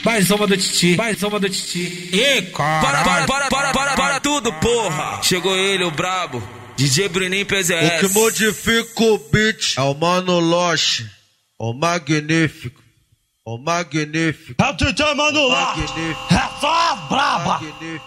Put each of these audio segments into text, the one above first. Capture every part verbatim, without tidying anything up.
Mais uma do Titi, mais uma do Titi. E cara, para, para, para, para, para, para tudo, porra. Chegou ele, o brabo, D J Bruninho P Z S. O que modifica o beat é o Mano Loche, o magnífico, o magnífico. É o D J Mano Loche, é só a braba.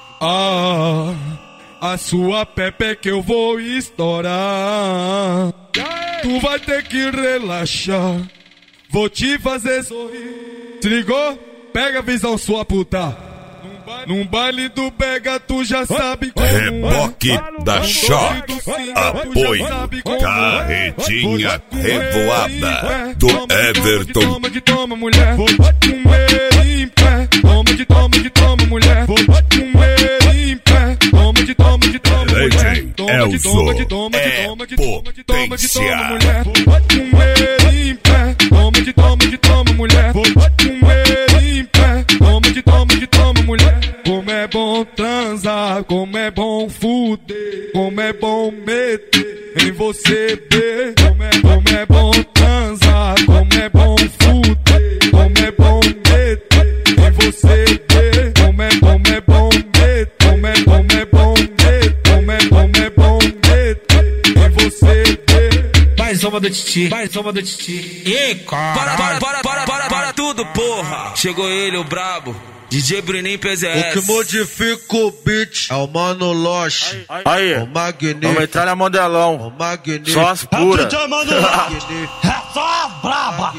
Ah, a sua pepe que eu vou estourar. Tu vai ter que relaxar, vou te fazer sorrir. Se ligou? Pega a visão, sua puta. Num baile do Pega, tu já sabe como Reboque é. da Choque, apoio, carretinha revoada do Everton. Toma que toma, mulher, vou comer em pé. Toma que toma, que toma, mulher, vou comer em pé. Toma que toma, que toma, mulher. Toma que toma, que toma, que toma, que toma, que toma, que toma, mulher, vou comer em pé. Toma que toma, que toma, mulher, vou comer em pé. Toma que toma, que toma, mulher. Como é bom transar, como é bom fuder, como é bom meter em você, bê. Como é, como é bom transar, como é bom fuder, como é bom meter em você, bê. Como é, como é bom meter, como é, como é bom meter, como é, como é bom meter em você, bê. Mais uma do Titi, mais uma do Titi. E cara, para, para, para, para, para, para tudo, porra. Chegou ele, o brabo, D J Bruninho P Z S. O que modifica o beat é o Mano Loche, Aí, o magnífico, vamos entrar na modelão, o magnífico. só as puras. É o D J Mano Loche, é só a braba.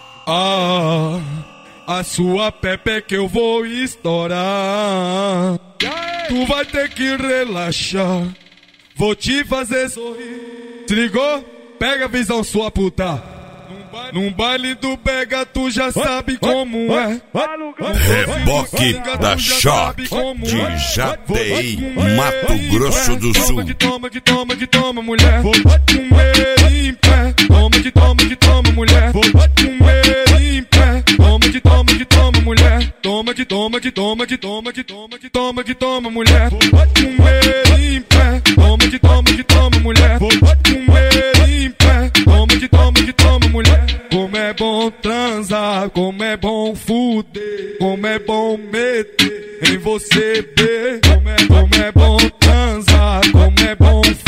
Ah, a sua pepe que eu vou estourar. Tu vai ter que relaxar, vou te fazer sorrir. Se ligou? Pega a visão, sua puta. Num baile do Pega, tu já sabe como é. Reboque da Choque de Jateí, Mato Grosso do Sul. Toma que toma, que toma, que toma, mulher, vou comer em pé. Toma que toma, que toma, mulher, vou comer em pé. Toma que toma, que toma, mulher. Toma que toma, que toma, que toma, que toma, que toma, que toma, mulher, vou comer em pé. Toma que toma, que toma, mulher, vou comer em pé. Toma que toma, que toma, mulher. Como é bom transar, como é bom fuder, como é bom meter em você, bê. Como é, como é bom transar, como é bom fuder.